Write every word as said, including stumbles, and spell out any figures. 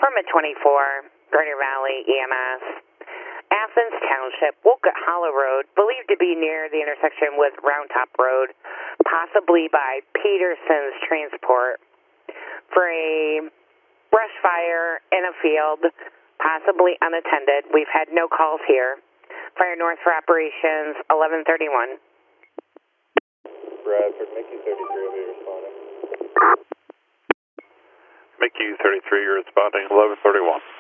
Norma twenty-four, Garden Valley E M S. Athens Township, Wolcott Hollow Road, believed to be near the intersection with Round Top Road, possibly by Peterson's Transport, for a brush fire in a field, possibly unattended. We've had no calls here. Fire north for operations, eleven thirty-one. Bradford, Mickey thirty-three will be responding. Mickey thirty-three, you're responding, eleven thirty-one.